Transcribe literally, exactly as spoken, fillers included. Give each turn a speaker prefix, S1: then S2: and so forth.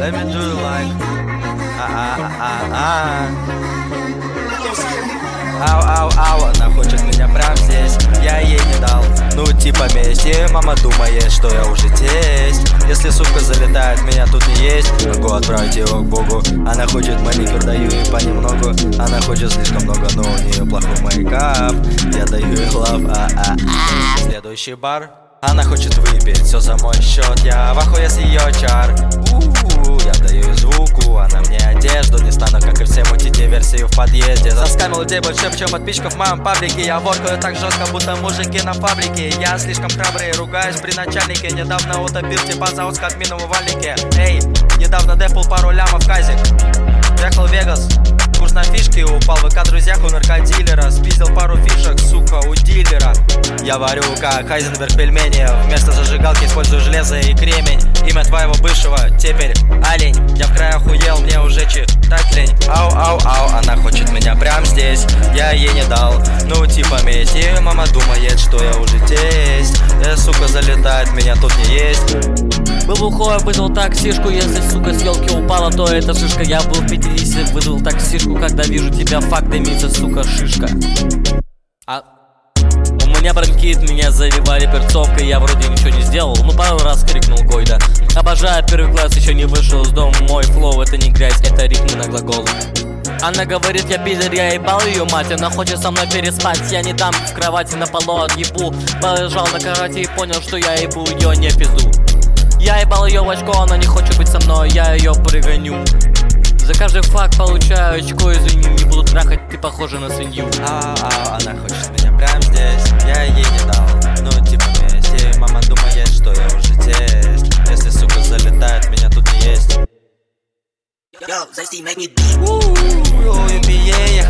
S1: let me do you like. А-а-а-а. Ау-ау-ау, она хочет меня прям здесь, я ей не дал. Ну типа месть, и мама думает, что я уже тесть. Если сука залетает, меня тут не есть. Могу отправить его к богу. Она хочет маникюр, даю ей понемногу. Она хочет слишком много, но у нее плохой мейкап. Я даю ей лав, а-а-а. Следующий бар. Она хочет выпить, все за мой счет. Я в ахуе с ее чар. У-у-у, я даю ей звуку, она мне одежду. Не стану, как и все, мутить версию в подъезде. Заскамил людей больше, чем подписчиков в моем паблике. Я воркаю так жестко, будто мужики на фабрике. Я слишком храбрый, ругаюсь при начальнике. Недавно утопил типа заут с админом в валике. Эй, недавно депал пару лямов казик. Приехал в Вегас, курс на фишки упал. В ВК друзьях у наркодилера. Спиздил пару фишек, сука, у дилера. Я варю как Хайзенберг пельмени. Вместо зажигалки использую железо и кремень. Имя твоего бывшего теперь олень. Я в край охуел, мне уже читать лень. Ау-ау-ау, она хочет меня прям здесь, я ей не дал. Ну типа месть, и мама думает, что я уже тесть. Э, сука залетает, меня тут не есть.
S2: Был бухой, вызвал таксишку. Если, сука, с елки упала, то это шишка. Я был в пятидесяти, вызвал таксишку. Когда вижу тебя, факт дымится, сука, шишка. А... У меня бронхит, меня заливали перцовкой. Я вроде ничего не сделал, ну пару раз крикнул Гойда. Обожаю первый класс, еще не вышел из дома. Мой флоу это не грязь, это ритмы на глагол. Она говорит, я пидор, я ебал ее мать. Она хочет со мной переспать, я не дам в кровати на полу отъебу. Полежал на кровати и понял, что я ебу ее не пизду. Я ебал ее в очко, она не хочет быть со мной, я ее пригоню. За каждый факт получаю очко, извини, не буду трахать, ты похожа на свинью.
S1: Ау-ау, она хочет меня прям здесь, я ей не дал. Ну типа месть, и мама думает, что я уже тесть. Если сука залетает, меня тут не есть.
S3: Yo, Zesty, make me beat.
S1: Ooh, you be yeah,